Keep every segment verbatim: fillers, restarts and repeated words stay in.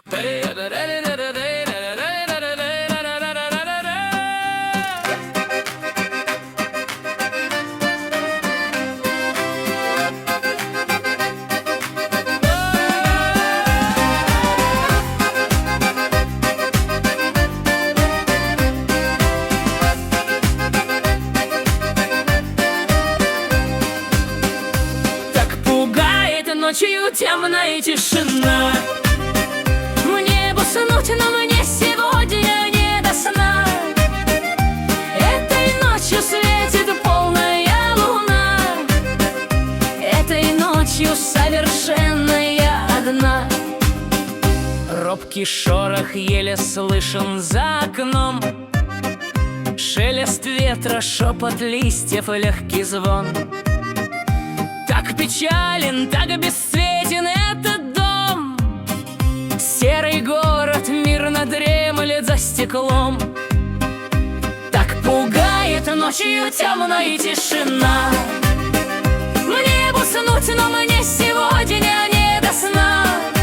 Ночью темная тишина. Мне бы уснуть, но мне сегодня не до сна. Этой ночью светит полная луна. Этой ночью совершенно я одна. Робкий шорох еле слышен за окном. Шелест ветра, шепот листьев и легкий звон. Так печален, так бесцветен этот дом. Серый город мирно дремлет за стеклом. Так пугает ночью темная тишина. Мне бы уснуть, но мне сегодня не до сна.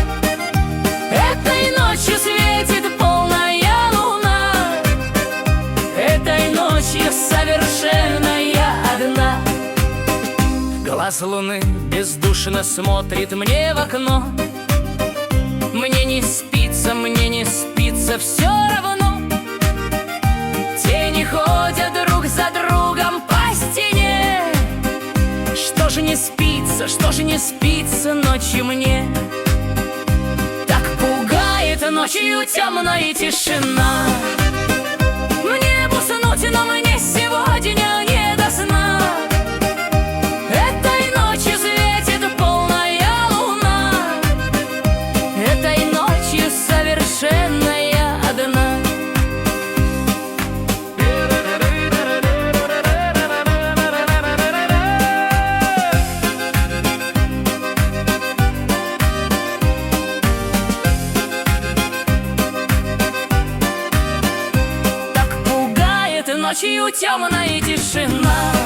Этой ночью светит полная луна. Этой ночью совершенно я одна. Глаз луны бездушно смотрит мне в окно. Мне не спится, мне не спится, все равно. Тени ходят друг за другом по стене. Что же не спится, что же не спится ночью мне? Так пугает ночью темная тишина. Мне бы уснуть, но мне сегодня не до сна. Ночью темная тишина.